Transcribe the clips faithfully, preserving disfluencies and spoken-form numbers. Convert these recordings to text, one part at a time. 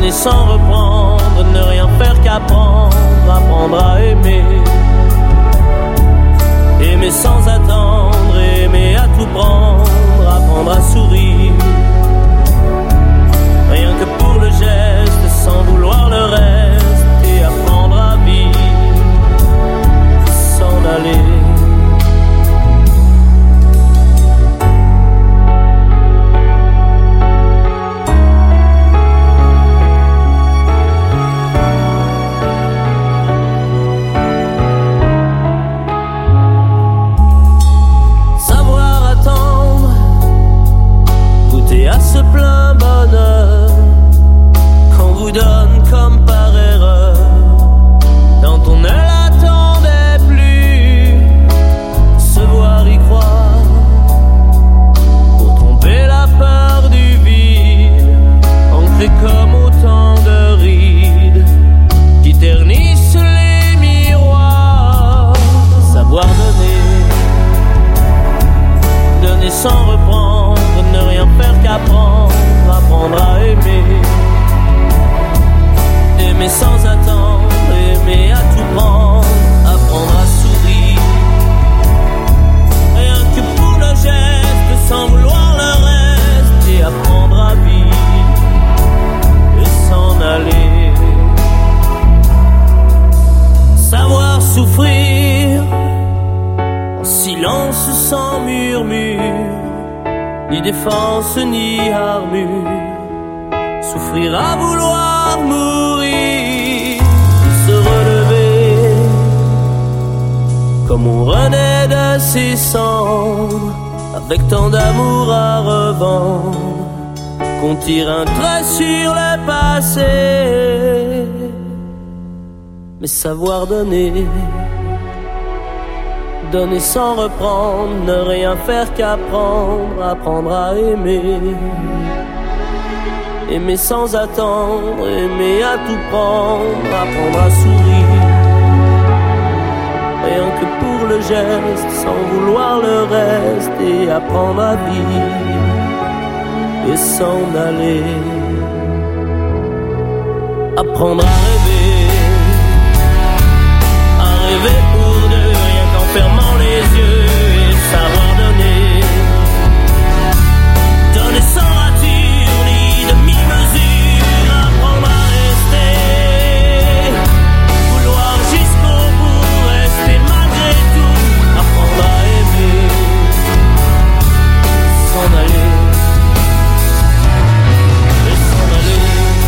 Donner sans reprendre, ne rien faire qu'apprendre, apprendre à aimer. Aimer sans attendre, aimer à tout prendre, apprendre à sourire. Rien que pour le geste, sans vouloir le reste, et apprendre à vivre, s'en aller. À ce plein bonheur qu'on vous donne comme par erreur, quand on ne l'attendait plus. Se voir y croire pour tromper la peur du vide, ancré comme autant de rides qui ternissent les miroirs. Savoir donner, donner sans reprendre, ne rien faire qu'apprendre, apprendre à aimer. Aimer sans attendre, aimer à tout prendre, apprendre à sourire. Rien que pour le geste, sans vouloir le reste, et apprendre à vivre et s'en aller. Savoir souffrir en silence sans murmure, ni défense ni armure. Souffrir à vouloir mourir, se relever comme on renaît de ses cendres, avec tant d'amour à revendre qu'on tire un trait sur le passé. Mais savoir donner, donner sans reprendre, ne rien faire qu'apprendre, apprendre à aimer. Aimer sans attendre, aimer à tout prendre, apprendre à sourire. Rien que pour le geste, sans vouloir le reste, et apprendre à vivre et s'en aller. Apprendre à rêver, à rêver pour deux, rien qu'en fermant les yeux, et savoir donner, donner sans rature ni demi-mesure, apprendre à rester, vouloir jusqu'au bout, rester malgré tout, apprendre à aimer, s'en aller, et s'en aller.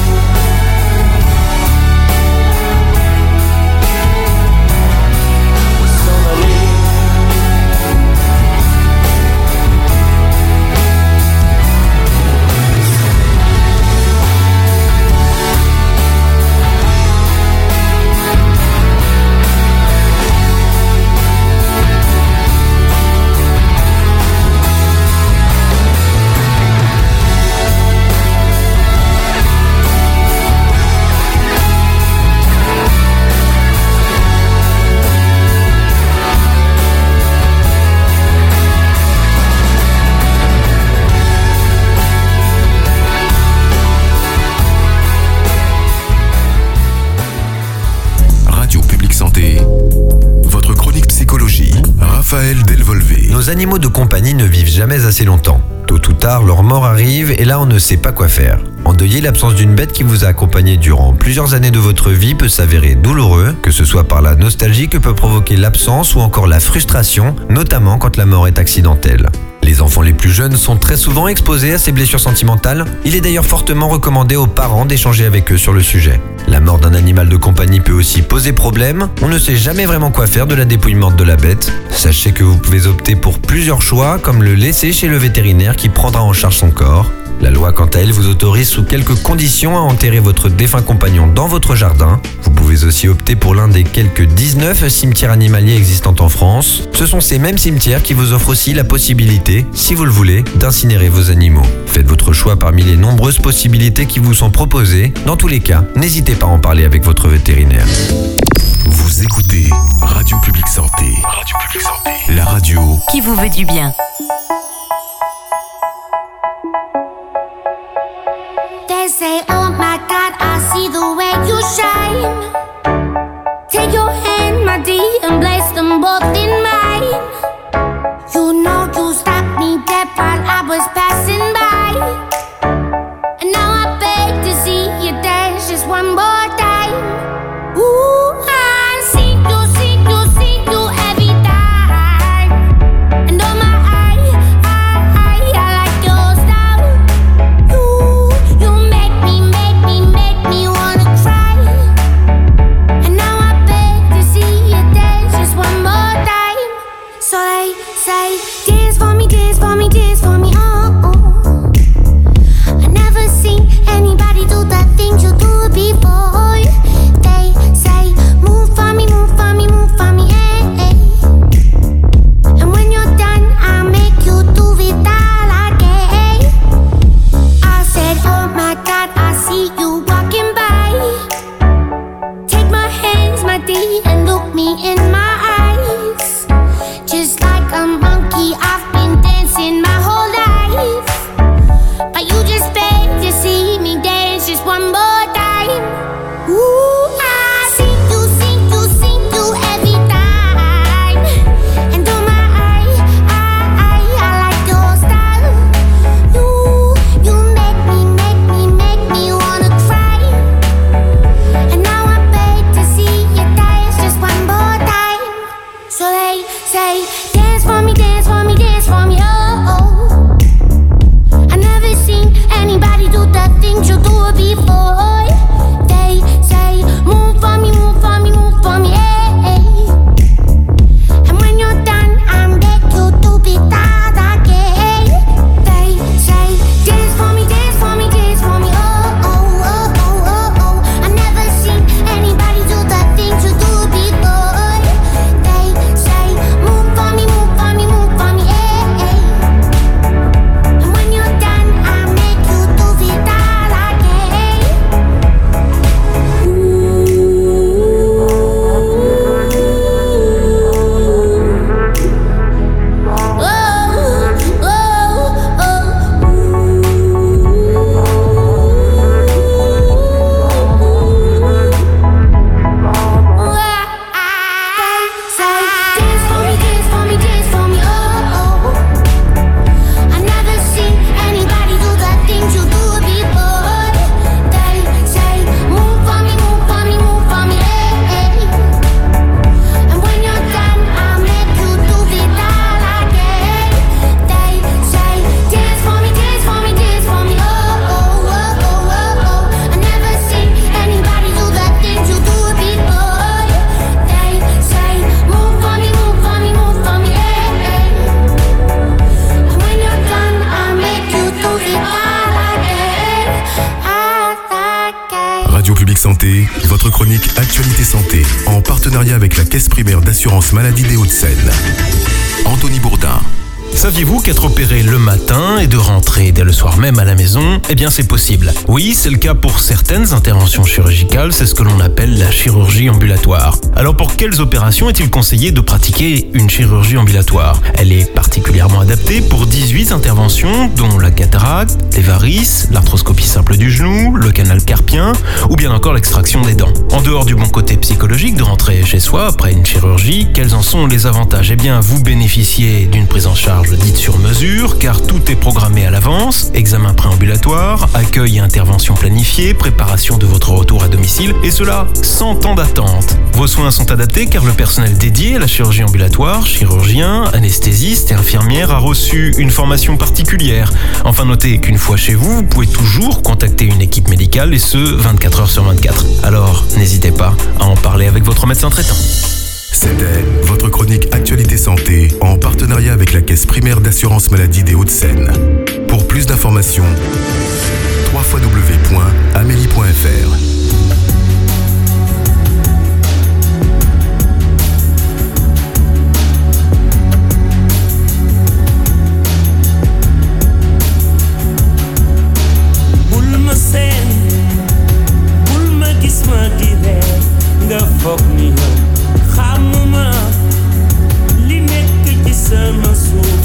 Raphaël Delvolvé. Nos animaux de compagnie ne vivent jamais assez longtemps. Tôt ou tard, leur mort arrive et là on ne sait pas quoi faire. Endeuiller l'absence d'une bête qui vous a accompagné durant plusieurs années de votre vie peut s'avérer douloureux, que ce soit par la nostalgie que peut provoquer l'absence ou encore la frustration, notamment quand la mort est accidentelle. Les enfants les plus jeunes sont très souvent exposés à ces blessures sentimentales. Il est d'ailleurs fortement recommandé aux parents d'échanger avec eux sur le sujet. La mort d'un animal de compagnie peut aussi poser problème. On ne sait jamais vraiment quoi faire de la dépouille morte de la bête. Sachez que vous pouvez opter pour plusieurs choix, comme le laisser chez le vétérinaire qui prendra en charge son corps. La loi, quant à elle, vous autorise sous quelques conditions à enterrer votre défunt compagnon dans votre jardin. Vous pouvez aussi opter pour l'un des quelques dix-neuf cimetières animaliers existants en France. Ce sont ces mêmes cimetières qui vous offrent aussi la possibilité, si vous le voulez, d'incinérer vos animaux. Faites votre choix parmi les nombreuses possibilités qui vous sont proposées. Dans tous les cas, n'hésitez pas à en parler avec votre vétérinaire. Vous écoutez Radio Publique Santé. Radio Publique Santé. La radio qui vous veut du bien. There's say, oh my God, I see the way you shine. Take your hand, my dear, and place them both in mine. You know you stopped me dead while I was passing by. And now I beg to see you dance just one more time. Ooh, I see you, see you, see you every time. And oh my, I, I, I, I like your style. You, you make me, make me, make me wanna cry. And now I beg to see you dance just one more time. So they say, dance for me, dance for me, dance for me, oh, oh. I never seen anybody do the things you do before. They say, move for me, move for me, move for me, eh, eh. And when you're done, I'll make you do it all again. I said, oh my God, I see you walking by. Take my hands, my dear, and look me in my eyes. Just like a monkey, I've been dancing my whole life. But you just beg to see me dance just one more time. Ooh, I see you, see you, see you every time. And oh my, I, I, I, I like your style. You, you make me, make me, make me wanna cry. And now I beg to see you dance just one more time. So they say, dance for me, dance for me, dance for me, oh, oh. I never seen anybody do the things you do before. They say, move for me, move for me, move for me, eh, eh. And when you're done, I'll make you do it all again. They say, dance for me, dance for me, dance for me, oh, oh, oh, oh, oh, oh. I never seen anybody do the things you do before. They say, move for me, move for me, move for me, eh, eh. And when you're done, I'll make you do it all again. Radio Public Santé, votre chronique Actualité Santé, en partenariat avec la Caisse primaire d'assurance maladie des Hauts-de-Seine. Anthony Bourdin. Saviez-vous qu'être opéré le matin et de rentrer dès le soir même à la maison, eh bien c'est possible. Oui, c'est le cas pour certaines interventions chirurgicales, c'est ce que l'on appelle la chirurgie ambulatoire. Alors pour quelles opérations est-il conseillé de pratiquer une chirurgie ambulatoire? Elle est particulièrement adaptée pour dix-huit interventions, dont la cataracte, les varices, l'arthroscopie simple du genou, le canal carpien ou bien encore l'extraction des dents. En dehors du bon côté psychologique de rentrer chez soi après une chirurgie, quels en sont les avantages? Eh bien vous bénéficiez d'une prise en charge dite sur mesure, car tout est programmé à l'avance, examen préambulatoire, accueil et intervention planifiée, préparation de votre retour à domicile, et cela sans temps d'attente. Vos soins sont adaptés car le personnel dédié à la chirurgie ambulatoire, chirurgien, anesthésiste et infirmière a reçu une formation particulière. Enfin notez qu'une fois chez vous, vous pouvez toujours contacter une équipe médicale et ce, vingt-quatre heures sur vingt-quatre. Alors, n'hésitez pas à en parler avec votre médecin traitant. C'était votre chronique Actualité Santé en partenariat avec la Caisse primaire d'assurance maladie des Hauts-de-Seine. Pour plus d'informations, w w w point amélie point f r.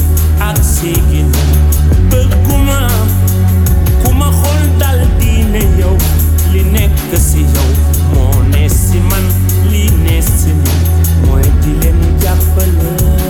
Bëgguma ku ma xool dal di ne li nekk si yow moo ne si man li ne si man mooy di leen jàppale.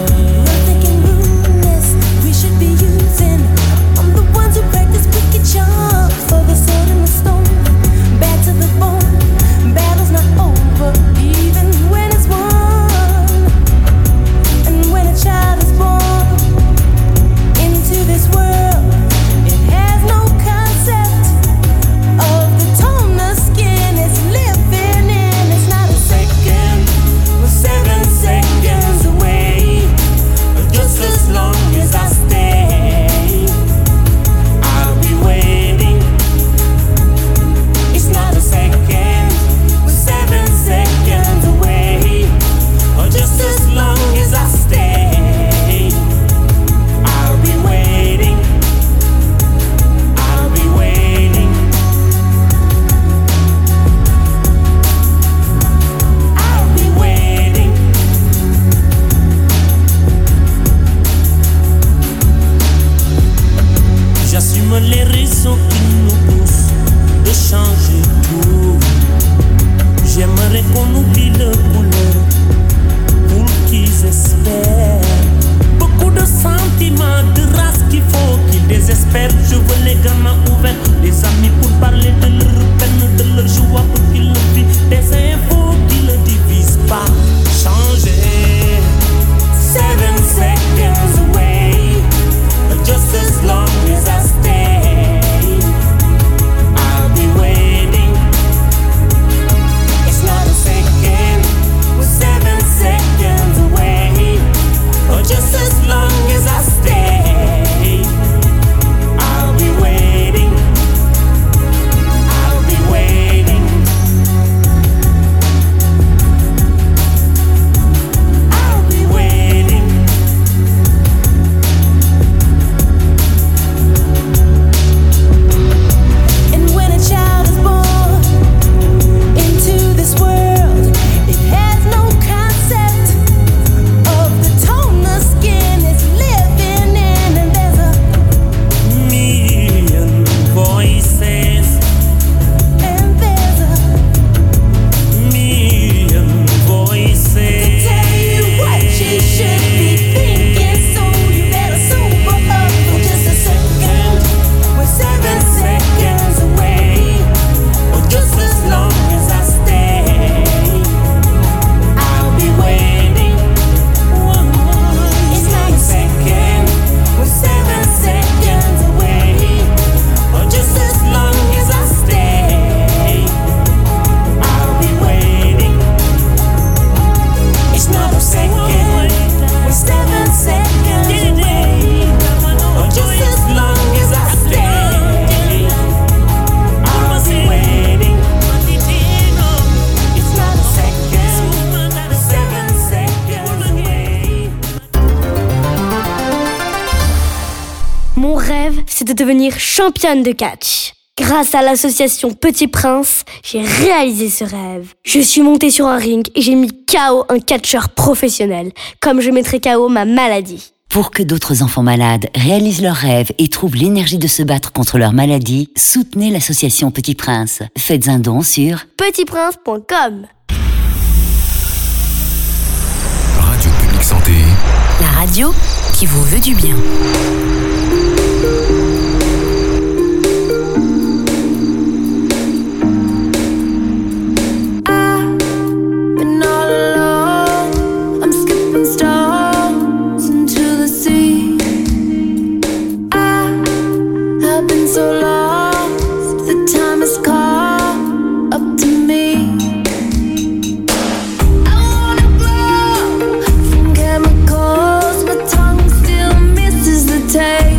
c'est de devenir championne de catch. Grâce à l'association Petit Prince, j'ai réalisé ce rêve. Je suis montée sur un ring et j'ai mis K O un catcheur professionnel, comme je mettrai K O ma maladie. Pour que d'autres enfants malades réalisent leurs rêves et trouvent l'énergie de se battre contre leur maladie, soutenez l'association Petit Prince. Faites un don sur petit prince point com. Radio Publique Santé. La radio qui vous veut du bien. Take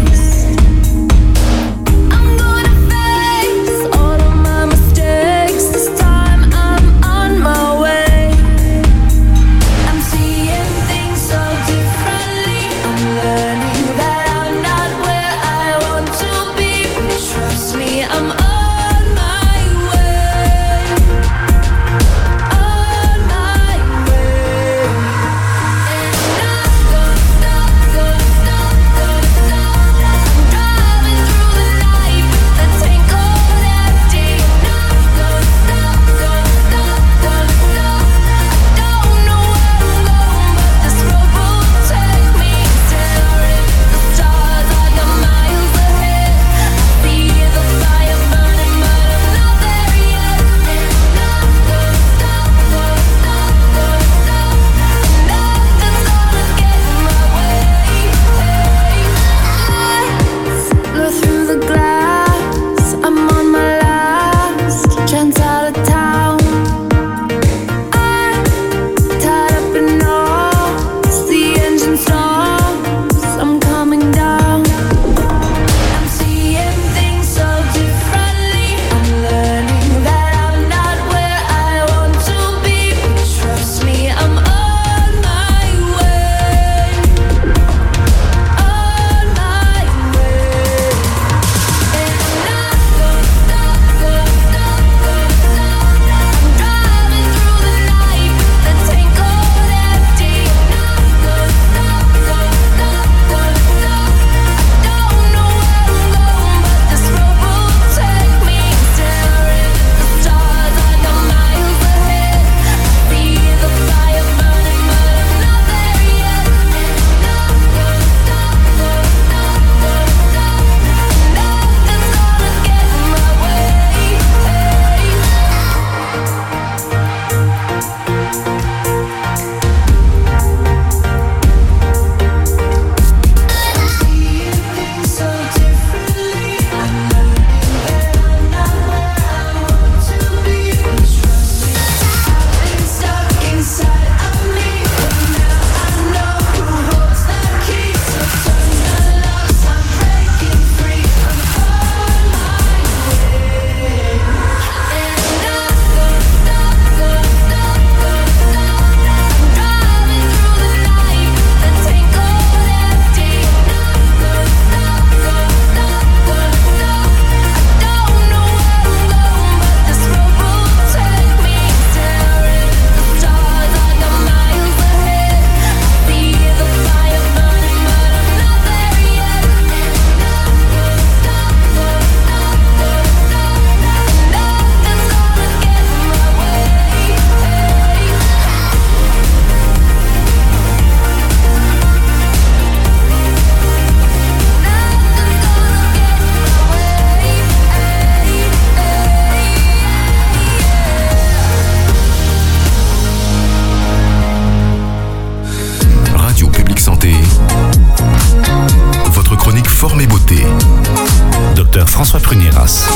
François Prunéras.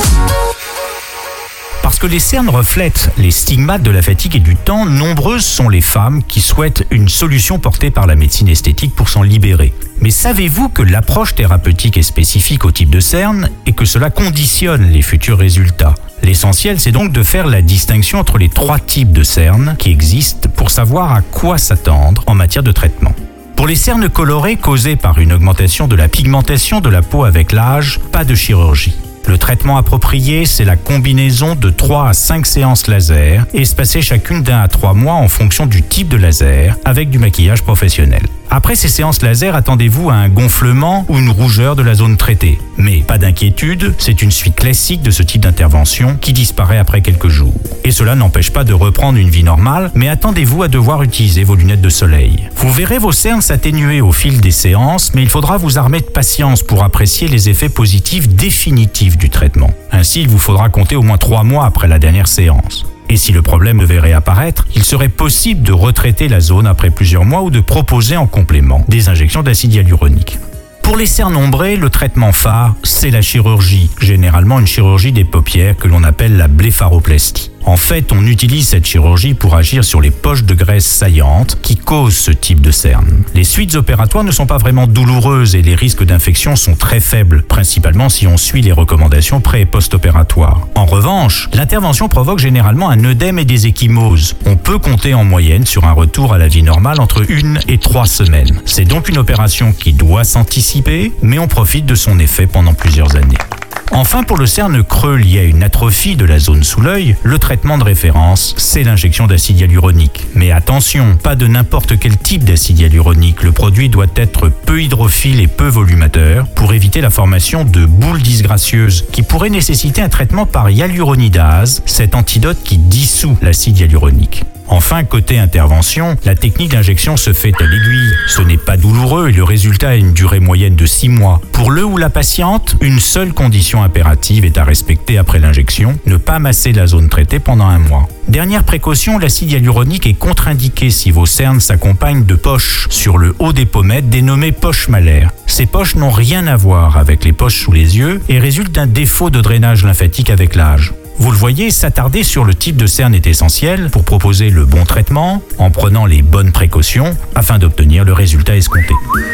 Parce que les cernes reflètent les stigmates de la fatigue et du temps, nombreuses sont les femmes qui souhaitent une solution portée par la médecine esthétique pour s'en libérer. Mais savez-vous que l'approche thérapeutique est spécifique au type de cerne et que cela conditionne les futurs résultats ? L'essentiel, c'est donc de faire la distinction entre les trois types de cernes qui existent pour savoir à quoi s'attendre en matière de traitement. Pour les cernes colorées causées par une augmentation de la pigmentation de la peau avec l'âge, pas de chirurgie. Le traitement approprié, c'est la combinaison de trois à cinq séances laser, espacées chacune d'un à trois mois en fonction du type de laser, avec du maquillage professionnel. Après ces séances laser, attendez-vous à un gonflement ou une rougeur de la zone traitée. Mais pas d'inquiétude, c'est une suite classique de ce type d'intervention qui disparaît après quelques jours. Et cela n'empêche pas de reprendre une vie normale, mais attendez-vous à devoir utiliser vos lunettes de soleil. Vous verrez vos cernes s'atténuer au fil des séances, mais il faudra vous armer de patience pour apprécier les effets positifs définitifs du traitement. Ainsi, il vous faudra compter au moins trois mois après la dernière séance. Et si le problème devait réapparaître, il serait possible de retraiter la zone après plusieurs mois ou de proposer en complément des injections d'acide hyaluronique. Pour les cernes ombrées, le traitement phare, c'est la chirurgie, généralement une chirurgie des paupières que l'on appelle la blépharoplastie. En fait, on utilise cette chirurgie pour agir sur les poches de graisse saillantes qui causent ce type de cernes. Les suites opératoires ne sont pas vraiment douloureuses et les risques d'infection sont très faibles, principalement si on suit les recommandations pré- et post-opératoires. En revanche, l'intervention provoque généralement un œdème et des ecchymoses. On peut compter en moyenne sur un retour à la vie normale entre une et trois semaines. C'est donc une opération qui doit s'anticiper, mais on profite de son effet pendant plusieurs années. Enfin, pour le cerne creux lié à une atrophie de la zone sous l'œil, le traitement de référence, c'est l'injection d'acide hyaluronique. Mais attention, pas de n'importe quel type d'acide hyaluronique. Le produit doit être peu hydrophile et peu volumateur pour éviter la formation de boules disgracieuses qui pourraient nécessiter un traitement par hyaluronidase, cet antidote qui dissout l'acide hyaluronique. Enfin, côté intervention, la technique d'injection se fait à l'aiguille. Ce n'est pas douloureux et le résultat a une durée moyenne de six mois. Pour le ou la patiente, une seule condition impérative est à respecter après l'injection, ne pas masser la zone traitée pendant un mois. Dernière précaution, l'acide hyaluronique est contre-indiqué si vos cernes s'accompagnent de poches sur le haut des pommettes dénommées poches malaires. Ces poches n'ont rien à voir avec les poches sous les yeux et résultent d'un défaut de drainage lymphatique avec l'âge. Vous le voyez, s'attarder sur le type de cerne est essentiel pour proposer le bon traitement en prenant les bonnes précautions afin d'obtenir le résultat escompté.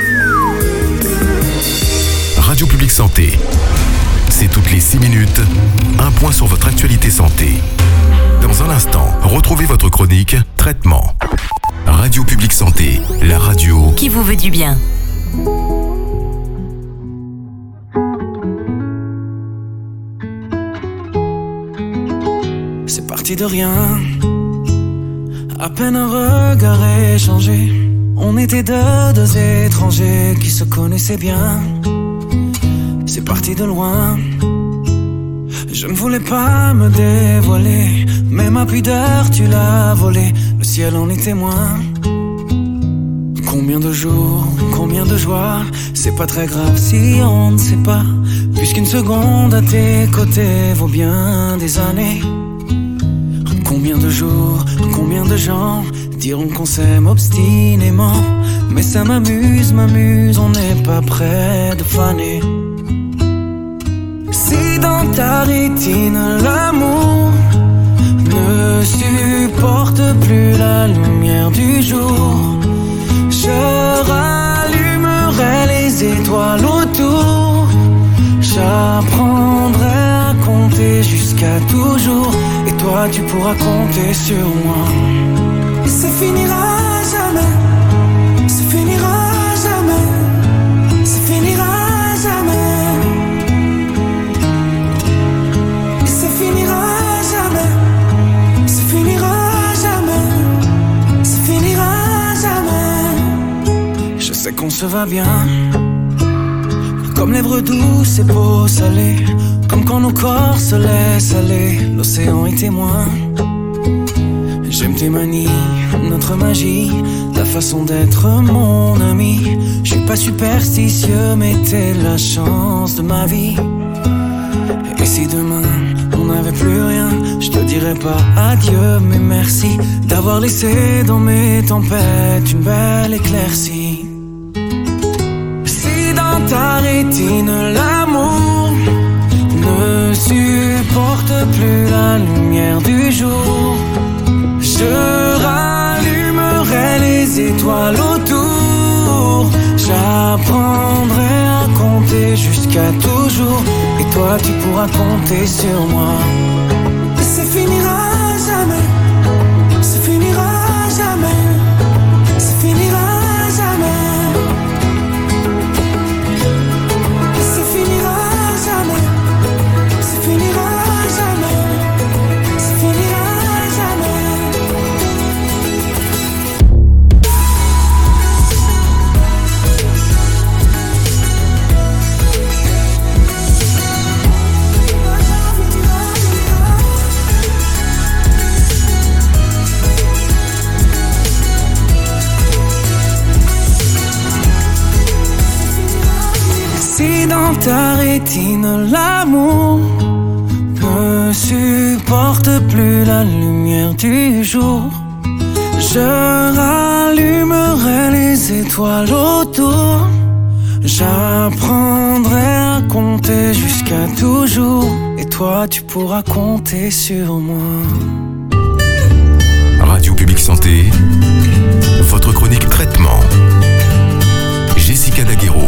Radio Publique Santé. C'est toutes les six minutes, un point sur votre actualité santé. Dans un instant, retrouvez votre chronique Traitement. Radio Publique Santé, la radio qui vous veut du bien. C'est parti de rien, à peine un regard échangé. On était deux, deux étrangers qui se connaissaient bien. C'est parti de loin, je ne voulais pas me dévoiler, mais ma pudeur tu l'as volée, le ciel en est témoin. Combien de jours, combien de joies, c'est pas très grave si on ne sait pas, puisqu'une seconde à tes côtés vaut bien des années. Combien de jours, combien de gens diront qu'on s'aime obstinément, mais ça m'amuse, m'amuse, on n'est pas près de faner. Si dans ta rétine l'amour ne supporte plus la lumière du jour, je rallumerai les étoiles autour, j'apprendrai à compter jusqu'à toujours, et toi tu pourras compter sur moi. Et ça finira jamais, ça finira jamais, ça finira jamais. Et ça finira jamais, ça finira jamais, ça finira jamais. Je sais qu'on se va bien, comme lèvres douces et peau salée, comme quand nos corps se laissent aller, l'océan est témoin. J'aime tes manies, notre magie, ta façon d'être mon ami. Je suis pas superstitieux, mais t'es la chance de ma vie. Et si demain on n'avait plus rien, je te dirais pas adieu, mais merci d'avoir laissé dans mes tempêtes une belle éclaircie. Si dans ta rétine l'amour supporte plus la lumière du jour, je rallumerai les étoiles autour. J'apprendrai à compter jusqu'à toujours, et toi tu pourras compter sur moi. Et ça finira jamais, ça finira jamais, ça finira jamais. Et ça finira jamais, ça finira jamais, ça finira jamais. Si dans ta rétine l'amour ne supporte plus la lumière du jour, je rallumerai les étoiles autour. J'apprendrai à compter jusqu'à toujours, et toi tu pourras compter sur moi. Radio Publique Santé, votre chronique traitement. Jessica Daguerreau.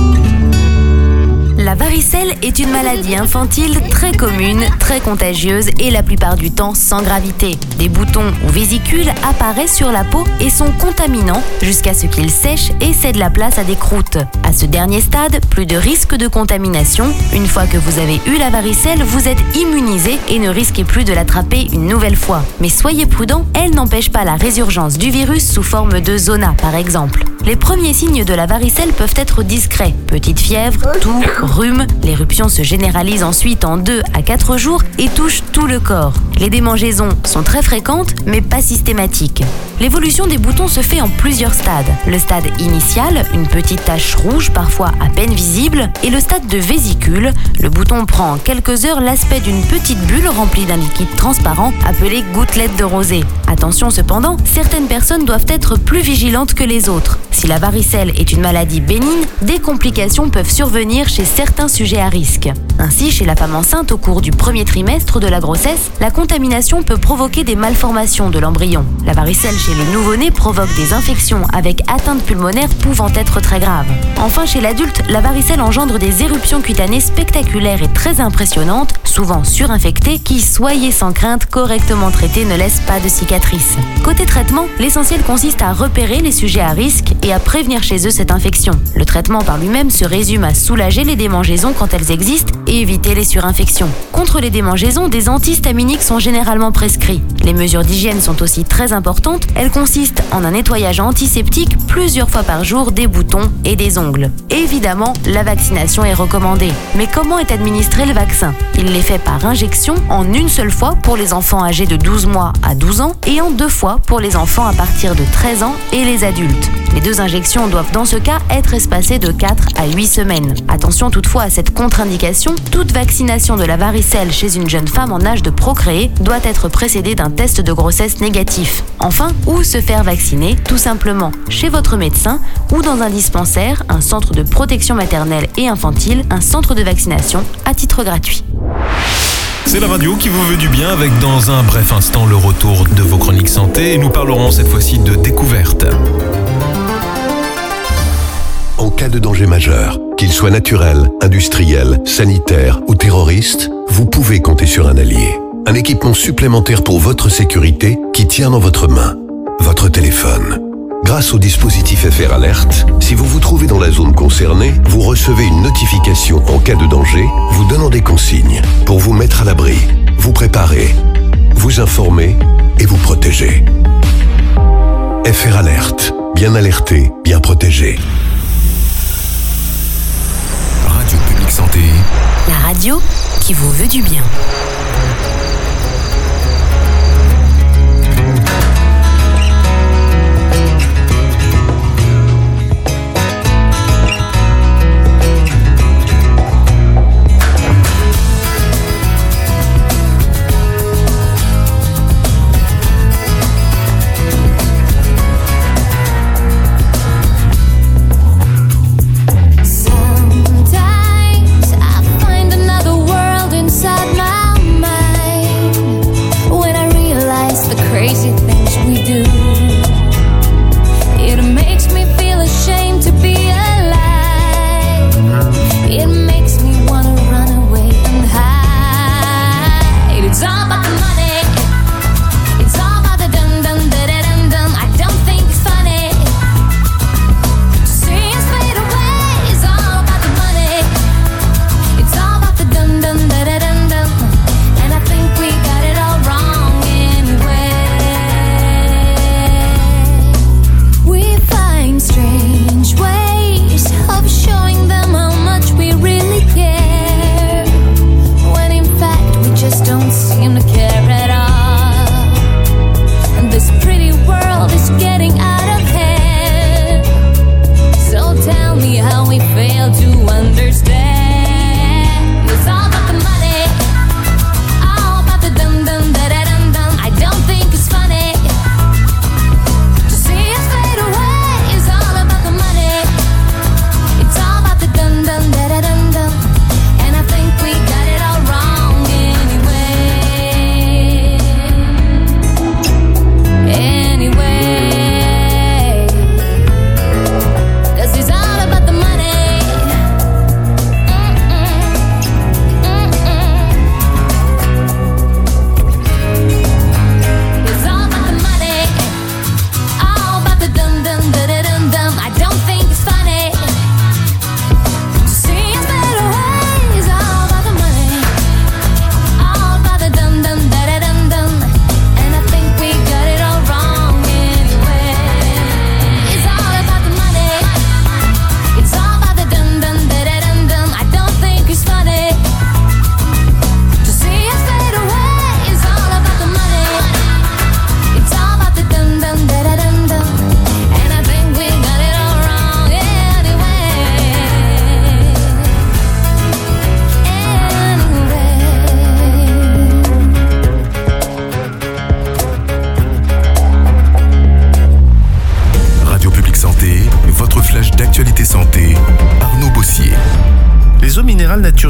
La varicelle est une maladie infantile très commune, très contagieuse et la plupart du temps sans gravité. Des boutons ou vésicules apparaissent sur la peau et sont contaminants jusqu'à ce qu'ils sèchent et cèdent la place à des croûtes. À ce dernier stade, plus de risque de contamination. Une fois que vous avez eu la varicelle, vous êtes immunisé et ne risquez plus de l'attraper une nouvelle fois. Mais soyez prudents, elle n'empêche pas la résurgence du virus sous forme de zona par exemple. Les premiers signes de la varicelle peuvent être discrets. Petite fièvre, toux, rhume. L'éruption se généralise ensuite en deux à quatre jours et touche tout le corps. Les démangeaisons sont très fréquentes mais pas systématiques. L'évolution des boutons se fait en plusieurs stades. Le stade initial, une petite tache rouge parfois à peine visible, et le stade de vésicule. Le bouton prend en quelques heures l'aspect d'une petite bulle remplie d'un liquide transparent appelé gouttelette de rosée. Attention cependant, certaines personnes doivent être plus vigilantes que les autres. Si la varicelle est une maladie bénigne, des complications peuvent survenir chez certains sujets à risque. Ainsi, chez la femme enceinte au cours du premier trimestre de la grossesse, la contamination peut provoquer des malformations de l'embryon. La varicelle chez le nouveau-né provoque des infections avec atteinte pulmonaire pouvant être très graves. Enfin, chez l'adulte, la varicelle engendre des éruptions cutanées spectaculaires et très impressionnantes, souvent surinfectées, qui, soyez sans crainte, correctement traitées, ne laissent pas de cicatrices. Côté traitement, l'essentiel consiste à repérer les sujets à risque et à prévenir chez eux cette infection. Le traitement par lui-même se résume à soulager les démangeaisons quand elles existent et éviter les surinfections. Contre les démangeaisons, des antihistaminiques sont généralement prescrits. Les mesures d'hygiène sont aussi très importantes. Elles consistent en un nettoyage antiseptique plusieurs fois par jour des boutons et des ongles. Évidemment, la vaccination est recommandée. Mais comment est administré le vaccin? Il est fait par injection en une seule fois pour les enfants âgés de douze mois à douze ans et en deux fois pour les enfants à partir de treize ans et les adultes. Les deux injections doivent dans ce cas être espacées de quatre à huit semaines. Attention toutefois à cette contre-indication, toute vaccination de la varicelle chez une jeune femme en âge de procréer doit être précédée d'un test de grossesse négatif. Enfin, où se faire vacciner? Tout simplement chez votre médecin ou dans un dispensaire, un centre de protection maternelle et infantile, un centre de vaccination à titre gratuit. C'est la radio qui vous veut du bien avec dans un bref instant le retour de vos chroniques santé et nous parlerons cette fois-ci de découverte. En cas de danger majeur, qu'il soit naturel, industriel, sanitaire ou terroriste, vous pouvez compter sur un allié. Un équipement supplémentaire pour votre sécurité qui tient dans votre main, votre téléphone. Grâce au dispositif F R Alert, si vous vous trouvez dans la zone concernée, vous recevez une notification en cas de danger, vous donnant des consignes pour vous mettre à l'abri, vous préparer, vous informer et vous protéger. F R Alert, bien alerté, bien protégé. Radio Publique Santé. La radio qui vous veut du bien. Sometimes I find another world inside my mind.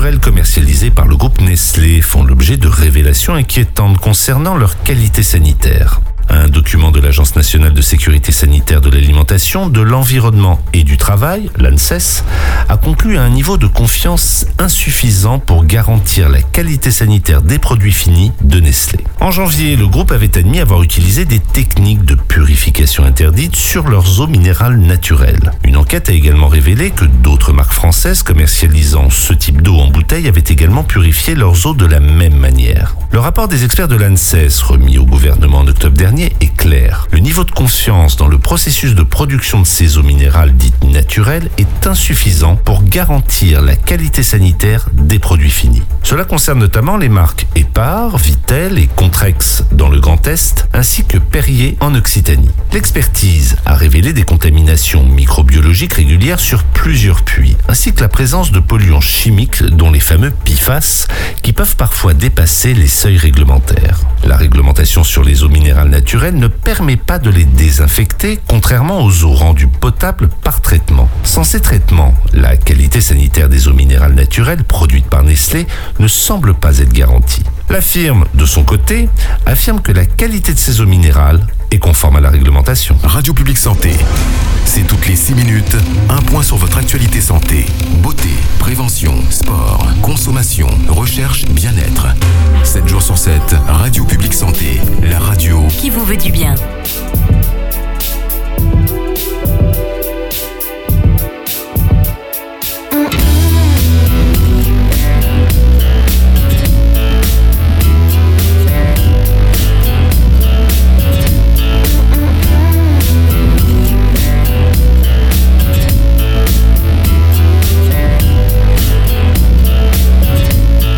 naturels commercialisés par le groupe Nestlé font l'objet de révélations inquiétantes concernant leur qualité sanitaire. Un document de l'Agence nationale de sécurité sanitaire de l'alimentation, de l'environnement et du travail, l'ANSES, a conclu à un niveau de confiance insuffisant pour garantir la qualité sanitaire des produits finis de Nestlé. En janvier, le groupe avait admis avoir utilisé des techniques de purification interdites sur leurs eaux minérales naturelles. Une enquête a également révélé que d'autres marques françaises commercialisant ce type d'eau en bouteille avaient également purifié leurs eaux de la même manière. Le rapport des experts de l'ANSES, remis au gouvernement en octobre dernier, est clair. Le niveau de confiance dans le processus de production de ces eaux minérales dites naturelles est insuffisant pour garantir la qualité sanitaire des produits finis. Cela concerne notamment les marques Épar, Vittel et Contrex dans le Grand Est, ainsi que Perrier en Occitanie. L'expertise a révélé des contaminations microbiologiques régulières sur plusieurs puits, ainsi que la présence de polluants chimiques dont les fameux P F A S, qui peuvent parfois dépasser les seuils réglementaires. La réglementation sur les eaux minérales naturelles ne permet pas de les désinfecter, contrairement aux eaux rendues potables par traitement. Sans ces traitements, la qualité sanitaire des eaux minérales naturelles produites par Nestlé ne semble pas être garantie. La firme, de son côté, affirme que la qualité de ces eaux minérales est conforme à la réglementation. Radio Publique Santé. C'est toutes les six minutes, un point sur votre actualité santé. Beauté, prévention, sport, consommation, recherche, bien-être. sept jours sur sept, Radio Publique Santé, la radio qui vous veut du bien.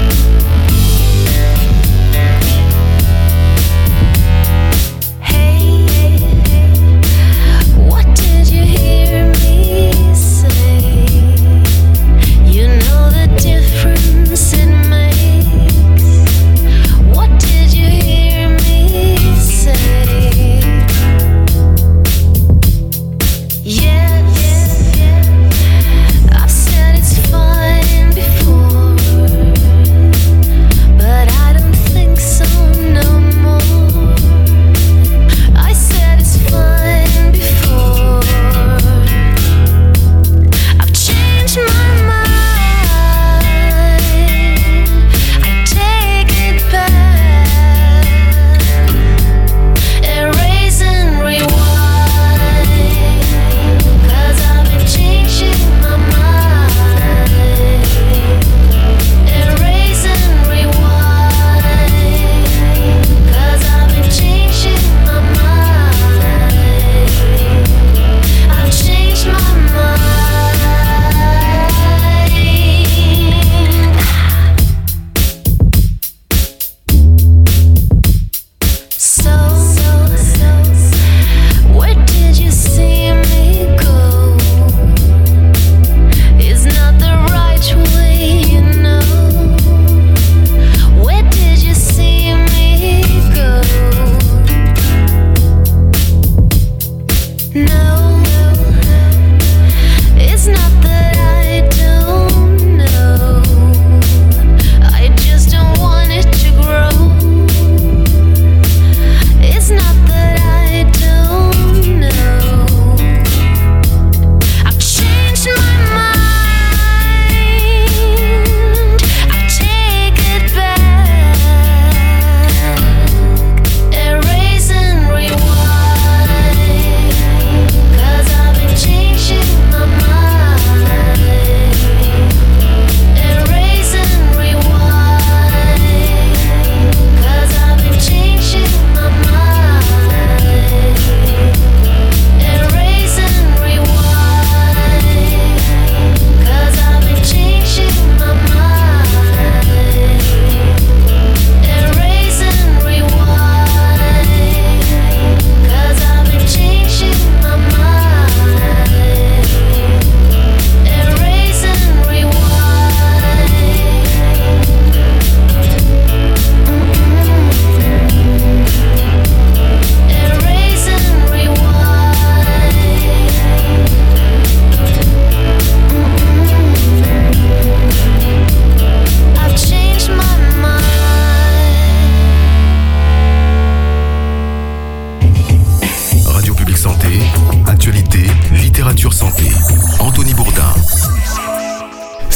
Hey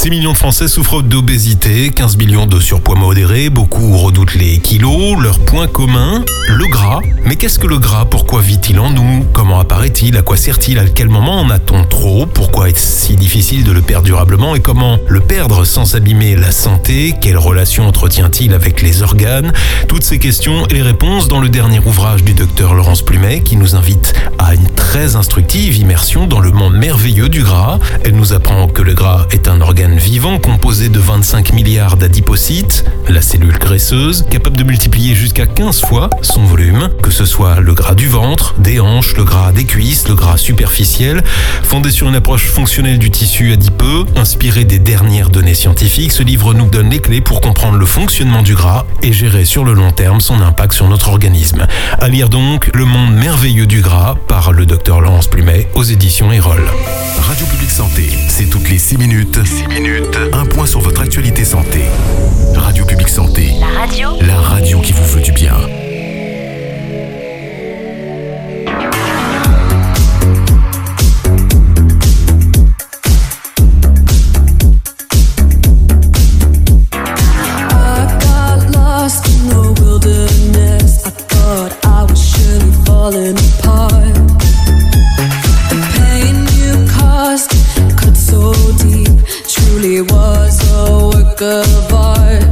six millions de Français souffrent d'obésité, quinze millions de surpoids modéré, beaucoup redoutent les kilos, leur point commun, le gras. Mais qu'est-ce que le gras? Pourquoi vit-il en nous? Comment apparaît-il? À quoi sert-il? À quel moment en a-t-on trop? Pourquoi est-ce si difficile de le perdre durablement? Et comment le perdre sans abîmer la santé? Quelle relation entretient-il avec les organes? Toutes ces questions et les réponses dans le dernier ouvrage du docteur Laurence Plumet qui nous invite à une très instructive immersion dans le monde merveilleux du gras. Elle nous apprend que le gras est un organe vivant composé de vingt-cinq milliards d'adipocytes, la cellule graisseuse, capable de multiplier jusqu'à quinze fois son volume, que ce soit le gras du ventre, des hanches, le gras des cuisses, le gras superficiel. Fondé sur une approche fonctionnelle du tissu adipeux, inspiré des dernières données scientifiques, ce livre nous donne les clés pour comprendre le fonctionnement du gras et gérer sur le long terme son impact sur notre organisme. À lire donc Le monde merveilleux du gras par le docteur Laurence Plumet aux éditions Erol. Radio Publique Santé, c'est toutes les six minutes. six minutes. Un point sur votre actualité santé. Radio Publique Santé. La radio. La radio qui vous veut du bien. Falling apart. The pain you caused cut so deep, truly was a work of art.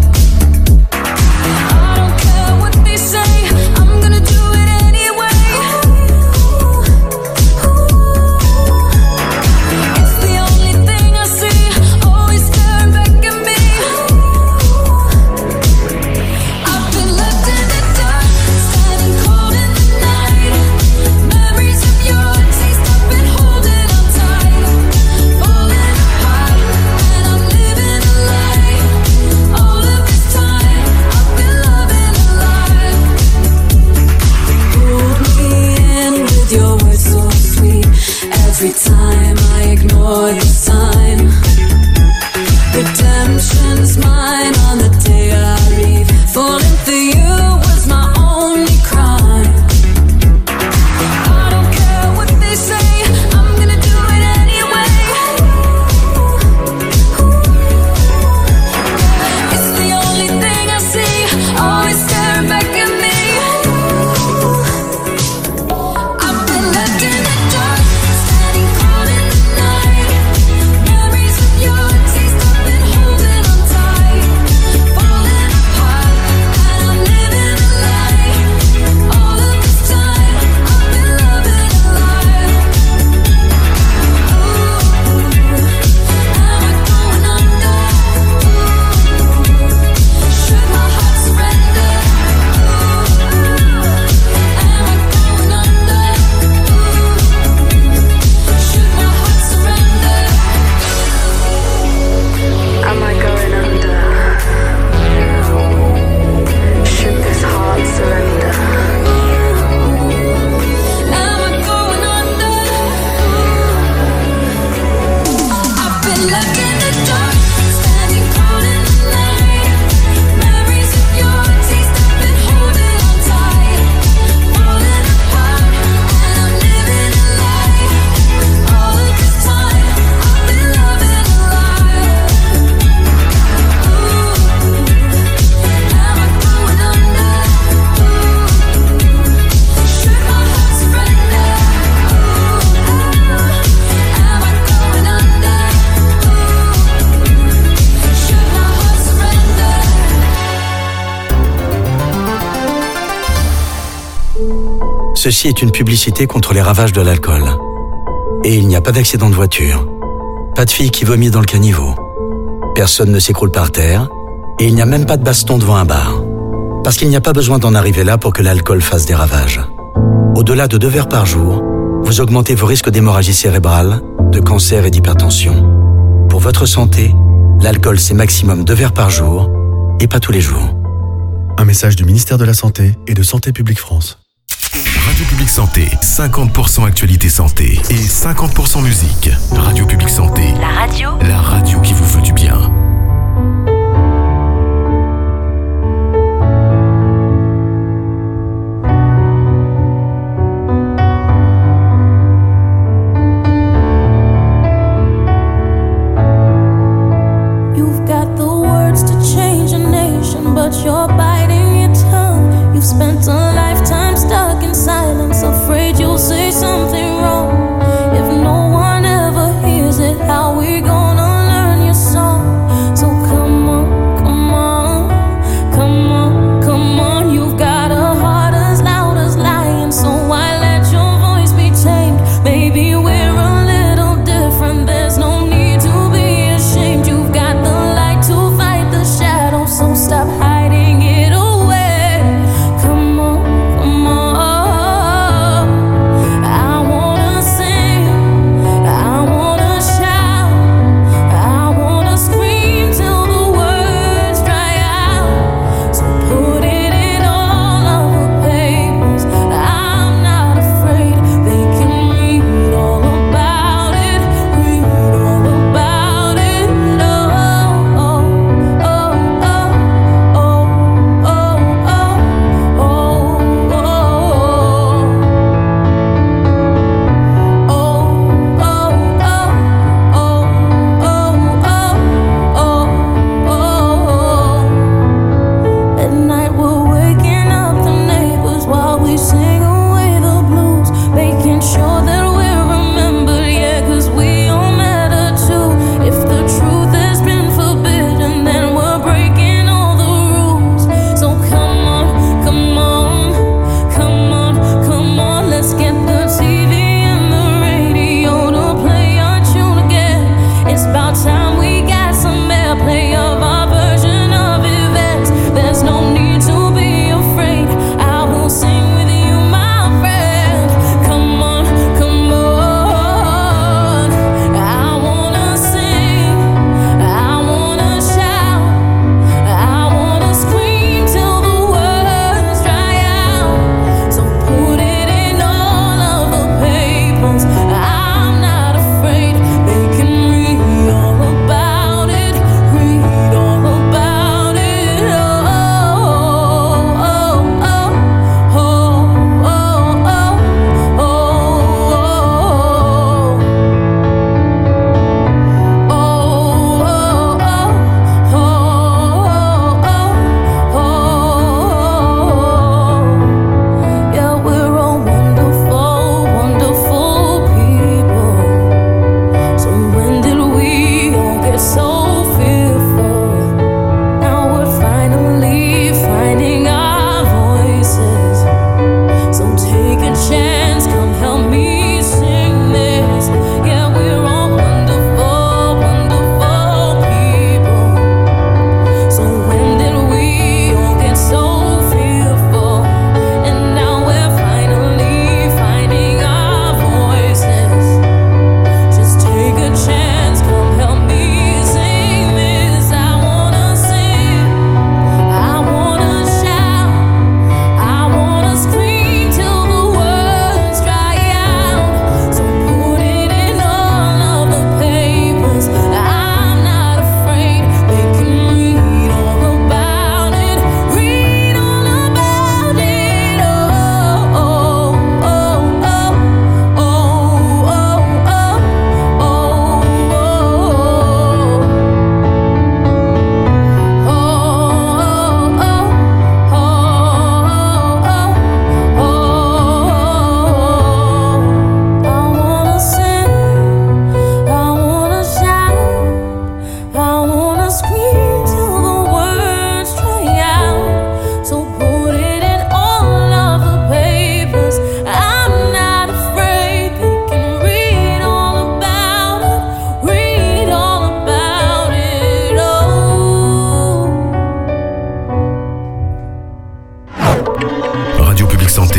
I don't care what they say, I'm gonna do it anyway. It's the only thing I see, always staring back at me. I've been left in the dark, standing cold in the night. Memories of your taste, I've been holding on tight, falling apart, and I'm living a lie. All of this time, I've been loving a lie. Hold me in with your words so sweet. Every time I ignore your sign, redemption's mine on the day I leave. Falling for you was my only crime. I don't care what they say, I'm gonna do it anyway. It's the only thing I see, always staring back at me. I've been left in the dark, standing cold in the night. Memories of your taste, I've been holding on tight, falling apart, and I'm living a lie. All of this time, I've been loving a lie. Ooh, am I going under? Should my heart surrender? Ooh, am I going under? Should my heart surrender? Am I going under? Should this heart surrender? Am I going under? I've been left in the dark, standing cold in the night. Memories of your taste, I've been holding on tight, falling apart, and I'm living a lie. All of this time, I've been loving a lie. Ooh, am I going under? Should my heart surrender? Am I going under? Should my heart surrender? Ceci est une publicité contre les ravages de l'alcool. Et il n'y a pas d'accident de voiture, pas de fille qui vomit dans le caniveau, personne ne s'écroule par terre, et il n'y a même pas de baston devant un bar. Parce qu'il n'y a pas besoin d'en arriver là pour que l'alcool fasse des ravages. Au-delà de deux verres par jour, vous augmentez vos risques d'hémorragie cérébrale, de cancer et d'hypertension. Pour votre santé, l'alcool c'est maximum deux verres par jour, et pas tous les jours. Un message du ministère de la Santé et de Santé publique France. Radio Publique Santé, cinquante pour cent actualité santé et cinquante pour cent musique. Radio Publique Santé. La radio. La radio qui vous veut du bien.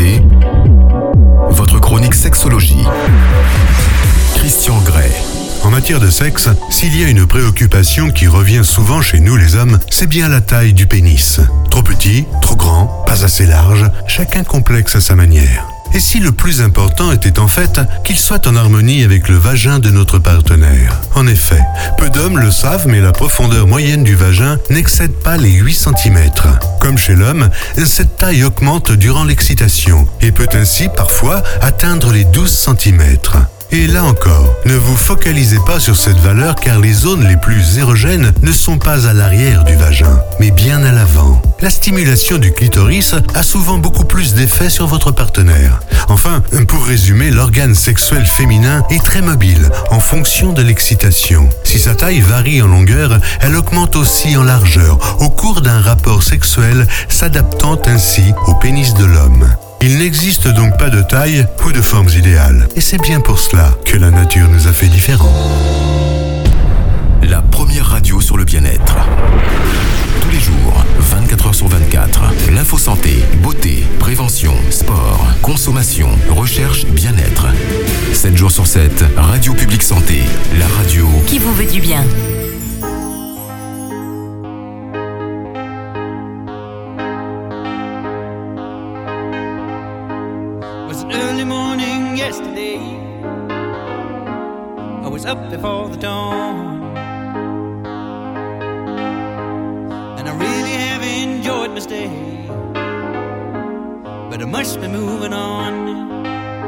écoutez votre chronique sexologie. Christian Grey. En matière de sexe, s'il y a une préoccupation qui revient souvent chez nous les hommes, c'est bien la taille du pénis. Trop petit, trop grand, pas assez large, chacun complexe à sa manière. Et si le plus important était en fait qu'il soit en harmonie avec le vagin de notre partenaire. En effet, peu d'hommes le savent, mais la profondeur moyenne du vagin n'excède pas les huit centimètres. Comme chez l'homme, cette taille augmente durant l'excitation et peut ainsi parfois atteindre les douze centimètres. Et là encore, ne vous focalisez pas sur cette valeur car les zones les plus érogènes ne sont pas à l'arrière du vagin, mais bien à l'avant. La stimulation du clitoris a souvent beaucoup plus d'effet sur votre partenaire. Enfin, pour résumer, l'organe sexuel féminin est très mobile en fonction de l'excitation. Si sa taille varie en longueur, elle augmente aussi en largeur au cours d'un rapport sexuel, s'adaptant ainsi au pénis de l'homme. Il n'existe donc pas de taille ou de formes idéales. Et c'est bien pour cela que la nature nous a fait différents. La première radio sur le bien-être. Tous les jours, vingt-quatre heures sur vingt-quatre. L'info santé, beauté, prévention, sport, consommation, recherche, bien-être. sept jours sur sept, Radio Publique Santé. La radio qui vous veut du bien. Up before the dawn, and I really have enjoyed my stay, but I must be moving on.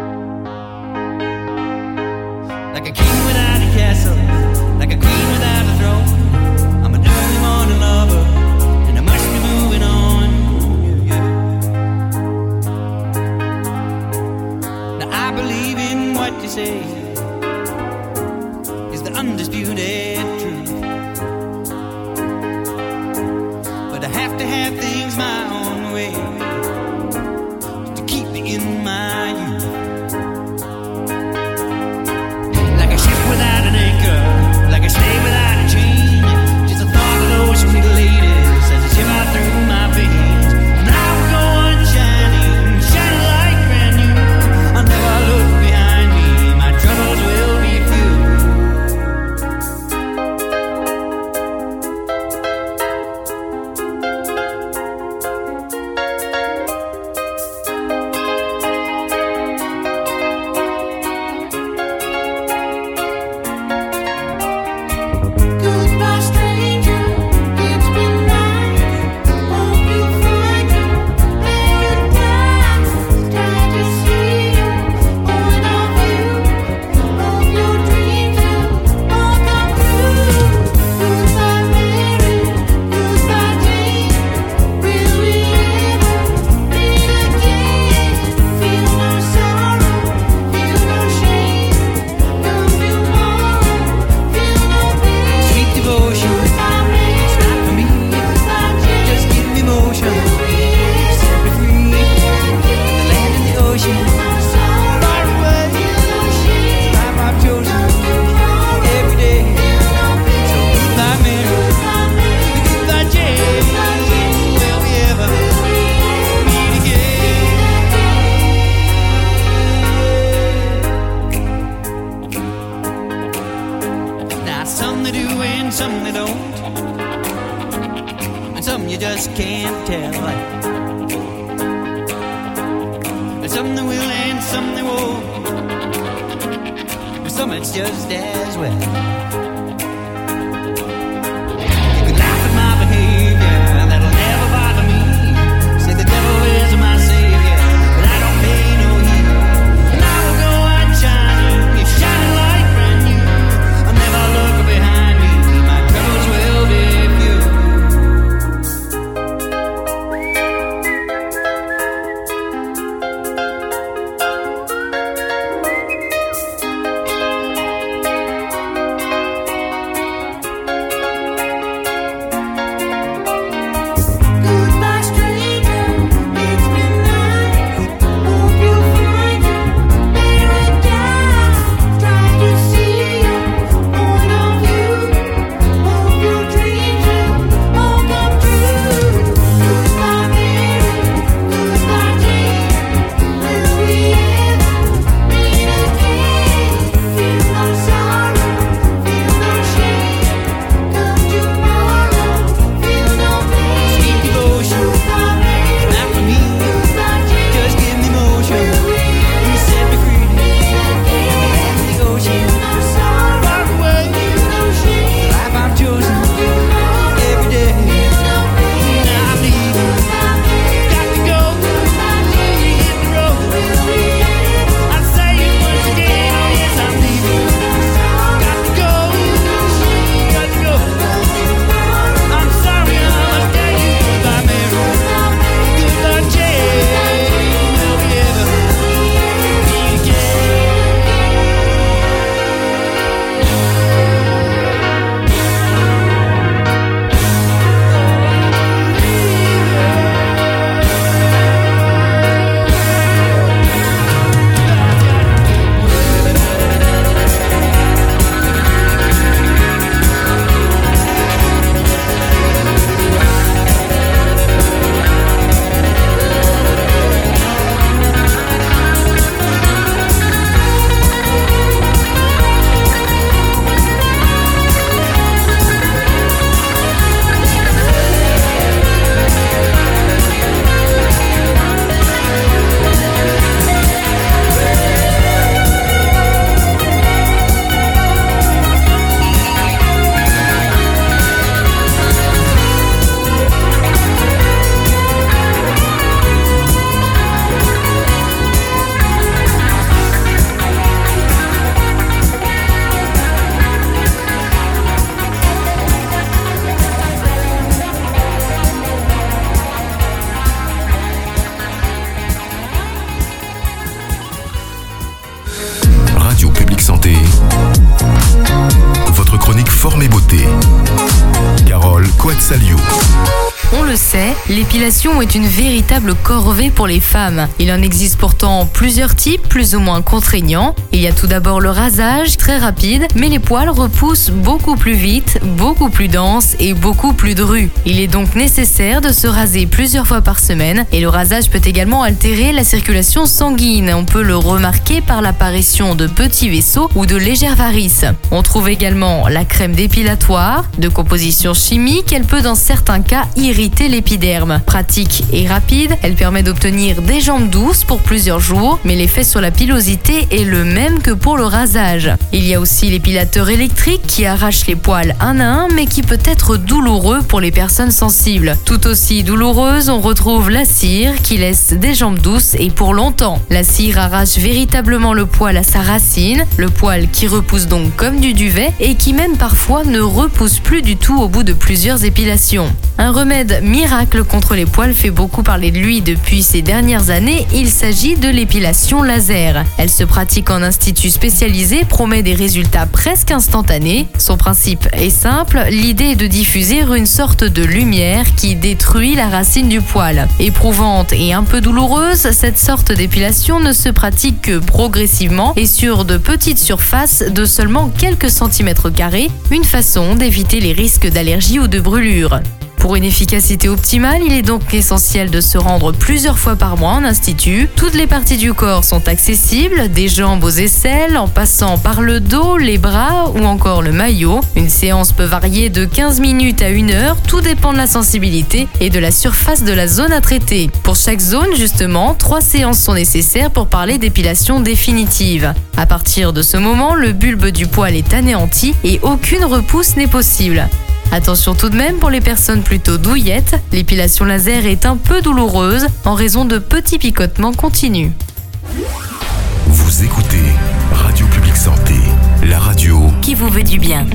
Like a king without a castle, like a queen without a throne, I'm an early morning lover, and I must be moving on. Yeah, yeah. Now I believe in what you say, undisputed truth, but I have to have things my own way to keep me in my youth. Like a ship without an anchor, like a slave without a chain, just a thought of those sweet ladies as they shiver through my veins. And I will go on shining, shining like brand new. I'll never look behind me, my troubles will be few. forme et beauté. Carole Coatzaliou. On le sait, l'épilation est une véritable corvée pour les femmes. Il en existe pourtant plusieurs types, plus ou moins contraignants. Il y a tout d'abord le rasage, très rapide, mais les poils repoussent beaucoup plus vite, beaucoup plus denses et beaucoup plus drus. Il est donc nécessaire de se raser plusieurs fois par semaine et le rasage peut également altérer la circulation sanguine. On peut le remarquer par l'apparition de petits vaisseaux ou de légères varices. On trouve également la crème dépilatoire, de composition chimique, elle peut dans certains cas irriter l'épiderme. Pratique et rapide, elle permet d'obtenir des jambes douces pour plusieurs jours, mais l'effet sur la pilosité est le même que pour le rasage. Il y a aussi l'épilateur électrique qui arrache les poils un à un, mais qui peut être douloureux pour les personnes sensibles. Tout aussi douloureuse, on retrouve la cire qui laisse des jambes douces et pour longtemps. La cire arrache véritablement le poil à sa racine, le poil qui repousse donc comme du duvet et qui même parfois ne repousse plus du tout au bout de plusieurs épilations. Un remède miracle contre les poils fait beaucoup parler de lui depuis ces dernières années, il s'agit de l'épilation laser. Elle se pratique en institut spécialisé, promet des résultats presque instantanés. Son principe est simple, l'idée est de diffuser une sorte de lumière qui détruit la racine du poil. Éprouvante et un peu douloureuse, cette sorte d'épilation ne se pratique que progressivement et sur de petites surfaces de seulement quelques centimètres carrés, une façon d'éviter les risques d'allergie ou de brûlure. Pour une efficacité optimale, il est donc essentiel de se rendre plusieurs fois par mois en institut. Toutes les parties du corps sont accessibles, des jambes aux aisselles, en passant par le dos, les bras ou encore le maillot. Une séance peut varier de quinze minutes à une heure, tout dépend de la sensibilité et de la surface de la zone à traiter. Pour chaque zone, justement, trois séances sont nécessaires pour parler d'épilation définitive. À partir de ce moment, le bulbe du poil est anéanti et aucune repousse n'est possible. Attention tout de même pour les personnes plutôt douillettes, l'épilation laser est un peu douloureuse en raison de petits picotements continus. Vous écoutez Radio Publique Santé, la radio qui vous veut du bien.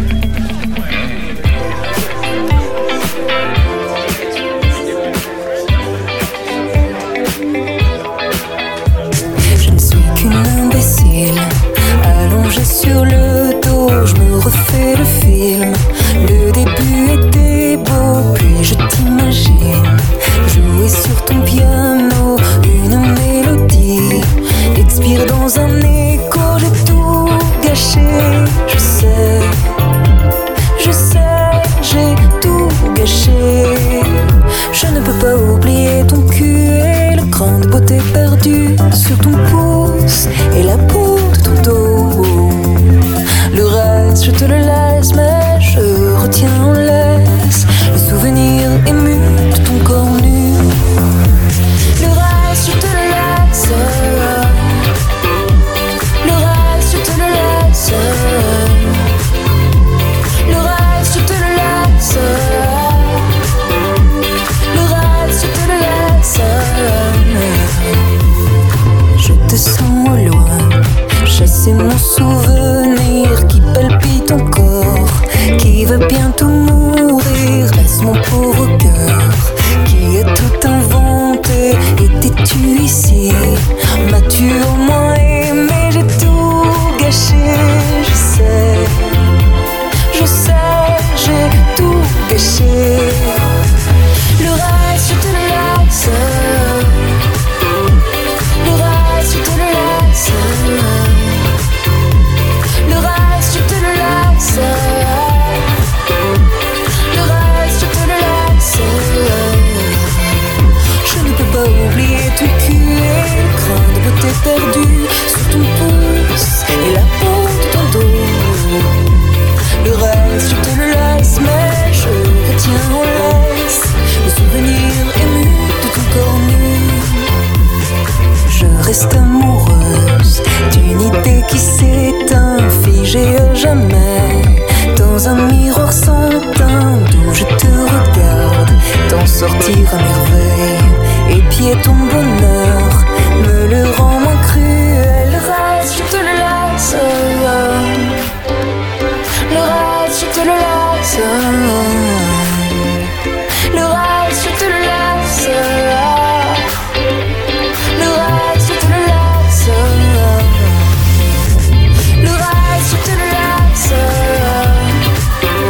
Je ne suis qu'une imbécile, allongée sur le dos, je me refais le film. Le début était beau, puis je t'imagine jouer sur ton piano une mélodie, expire dans un écho, j'ai tout gâché. Je sais, je sais, j'ai tout gâché. Je ne peux pas oublier ton cul et le cran de beauté perdu sur ton pouce et la peau de ton dos. Le reste, je te le laisse, mais je retiens en laisse le souvenir ému de ton corps nu. Le reste, je te le laisse. Le reste, je te le laisse. Le reste, je te le laisse. Le reste, je te le laisse. Je te sens au loin, chasser mon souvenir qui palpite encore, qui veut bientôt mourir. Laisse mon pauvre cœur qui a tout inventé. Étais-tu ici? M'as-tu au moins aimé? J'ai tout gâché. Je sais, je sais, j'ai tout gâché. Le reste, je te le laisse. Le reste, je te le laisse. Le reste, je te le laisse. Le reste, je te le laisse. Je ne peux pas oublier ton cul et le crin de beauté perdu sur ton pouce et la peau de ton dos. Le reste, je te le laisse, mais je retiens en laisse le souvenir ému de ton corps nu. Je reste amoureuse d'une idée qui s'éteint, figée à jamais dans un miroir sans teint, d'où je te regarde t'en sortir à merveille. Épier ton bonheur me le rend moins cruel. Le reste, je te le laisse. Le reste, je te le laisse. Le reste, je te le laisse. Le reste, je te le laisse. Le reste, je te le laisse.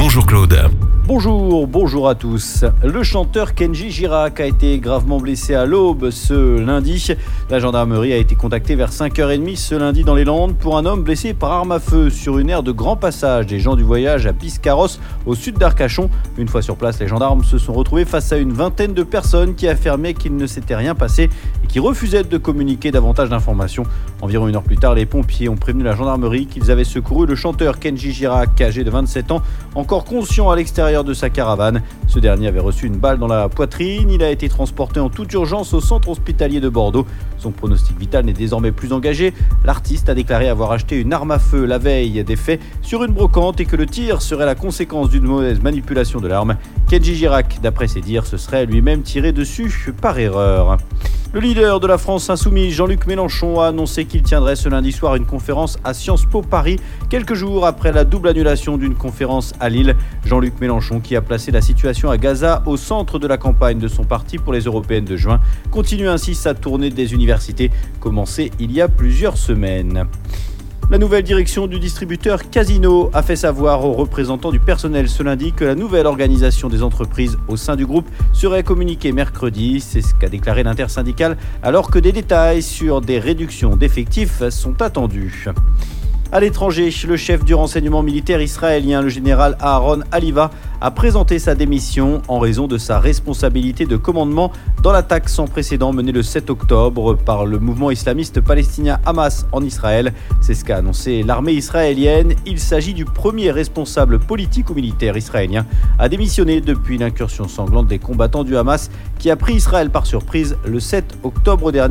Bonjour Claude. Bonjour, bonjour à tous. Le chanteur Kenji Girac a été gravement blessé à l'aube ce lundi. La gendarmerie a été contactée vers cinq heures trente ce lundi dans les Landes pour un homme blessé par arme à feu sur une aire de grand passage des gens du voyage à Biscarrosse au sud d'Arcachon. Une fois sur place, les gendarmes se sont retrouvés face à une vingtaine de personnes qui affirmaient qu'il ne s'était rien passé et qui refusaient de communiquer davantage d'informations. Environ une heure plus tard, les pompiers ont prévenu la gendarmerie qu'ils avaient secouru le chanteur Kenji Girac, âgé de vingt-sept ans, encore conscient à l'extérieur de sa caravane. Ce dernier avait reçu une balle dans la poitrine. Il a été transporté en toute urgence au centre hospitalier de Bordeaux. Son pronostic vital n'est désormais plus engagé. L'artiste a déclaré avoir acheté une arme à feu la veille des faits sur une brocante et que le tir serait la conséquence d'une mauvaise manipulation de l'arme. Kenji Girac, d'après ses dires, se serait lui-même tiré dessus par erreur. Le leader de la France insoumise, Jean-Luc Mélenchon, a annoncé qu'il tiendrait ce lundi soir une conférence à Sciences Po Paris, quelques jours après la double annulation d'une conférence à Lille. Jean-Luc Mélenchon, qui a placé la situation à Gaza au centre de la campagne de son parti pour les européennes de juin, continue ainsi sa tournée des universités, commencée il y a plusieurs semaines. La nouvelle direction du distributeur Casino a fait savoir aux représentants du personnel ce lundi que la nouvelle organisation des entreprises au sein du groupe serait communiquée mercredi. C'est ce qu'a déclaré l'intersyndicale, alors que des détails sur des réductions d'effectifs sont attendus. À l'étranger, le chef du renseignement militaire israélien, le général Aaron Haliva, a présenté sa démission en raison de sa responsabilité de commandement dans l'attaque sans précédent menée le sept octobre par le mouvement islamiste palestinien Hamas en Israël. C'est ce qu'a annoncé l'armée israélienne. Il s'agit du premier responsable politique ou militaire israélien à démissionner depuis l'incursion sanglante des combattants du Hamas qui a pris Israël par surprise le sept octobre dernier.